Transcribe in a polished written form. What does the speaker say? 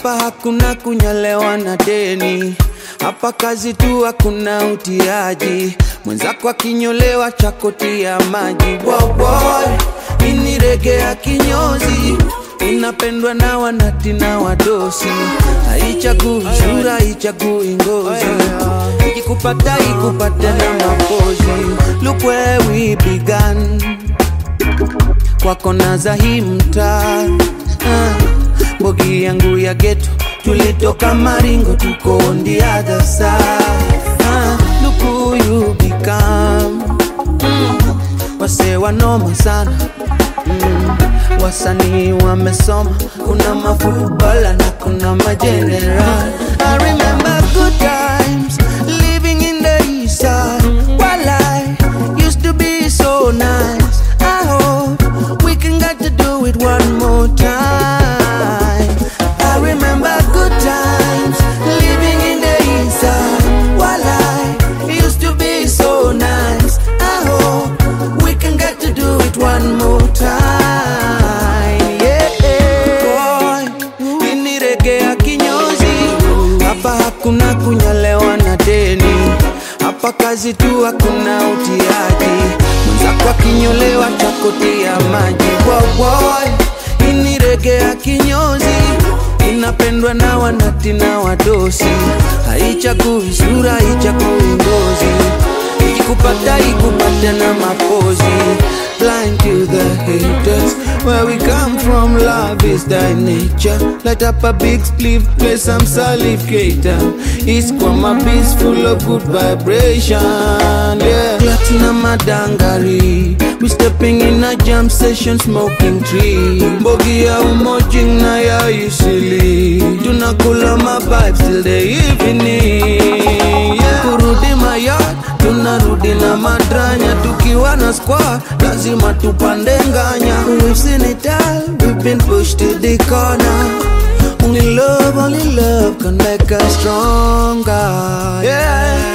Hapa hakuna kunyalewa na deni, hapa kazi tu hakuna utiaji. Mwenzako akinyolewa chakotia maji. Wow boy, ini reggae ya kinyozi, inapendwa na wanati na wadosi. Haichagui sura, haichagui ngozi, ikikupata ikupata na mapozi. Look where we began, kwa kona za hii mtaa. Bogi yangu ya ghetto, tulitoka Maringo, tuko on the other side. Look who you become. Wase wanoma sana, wasanii wamesoma. Kuna mafutbala na kuna mageneral. I remember good times, living in the east side. While I used to be so nice, I hope we can get to do it one more time. I remember good times, living in the east side. While I used to be so nice, I hope we can get to do it one more time. Yeah, boy, ini reggae ya kinyozi. Hapa hakuna kunyalewa na deni, hapa kazi tu hakuna utiaji. Mwenzako akinyolewa chakotia maji. Wow boy, ini reggae ya kinyozi, inapendwa na wanati na wadosi. Haichagui sura, haichagui ngozi, ikikupata ikupata na mapozi. Blind to the haters, where we come from, love is thy nature. Light up a big spliff, play some Salif-Keita. It's Kwama beats full of good vibration, yeah. Platinum Madangari, we stepping in a jam session, smoking tree. Bogi ya umojing na ya isili, tunakula ma vibes till the evening, yeah. Kurudi mayard, tunarudi na madranya. Tukiwa na squad, lazima tupande nganya. We've seen it all, we've been pushed to the corner. Only love can make us stronger, yeah.